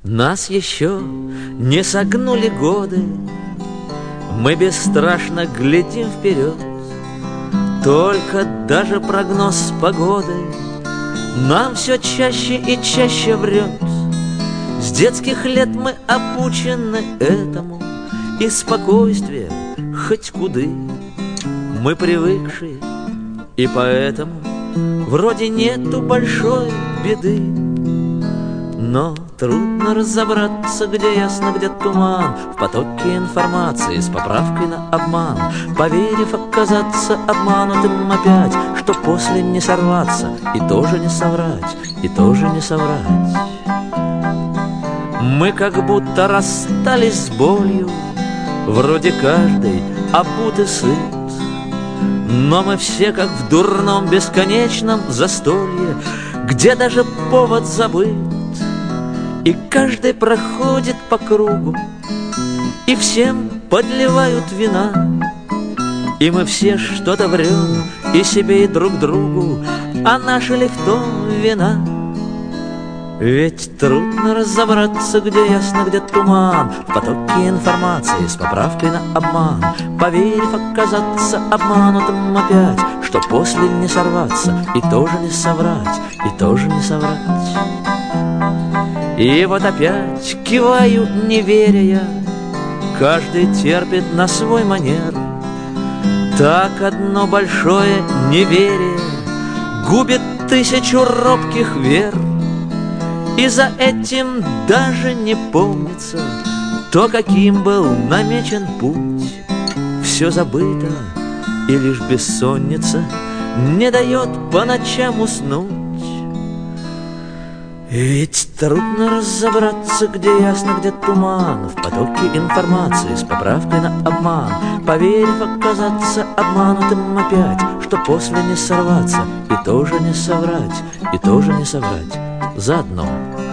Нас еще не согнули годы, мы бесстрашно глядим вперед. Только даже прогноз погоды нам все чаще и чаще врет. С детских лет мы обучены этому, и спокойствие хоть куды мы привыкшие, и поэтому вроде нету большой беды. Но трудно разобраться, где ясно, где туман, в потоке информации с поправкой на обман, поверив оказаться обманутым опять, что после не сорваться и тоже не соврать, и тоже не соврать. Мы как будто расстались с болью, вроде каждый обут и сыт, но мы все как в дурном бесконечном застолье, где даже повод забыт. И каждый проходит по кругу, и всем подливают вина, и мы все что-то врем и себе, и друг другу, а наша ли в том вина? Ведь трудно разобраться, где ясно, где туман, в потоке информации с поправкой на обман, поверив оказаться обманутым опять, что после не сорваться и тоже не соврать, и тоже не соврать. И вот опять киваю, не веря я, каждый терпит на свой манер. Так одно большое неверие губит тысячу робких вер. И за этим даже не помнится то, каким был намечен путь. Все забыто, и лишь бессонница не дает по ночам уснуть. Ведь трудно разобраться, где ясно, где туман, в потоке информации с поправкой на обман, поверив оказаться обманутым опять, что после не сорваться и тоже не соврать, и тоже не соврать заодно.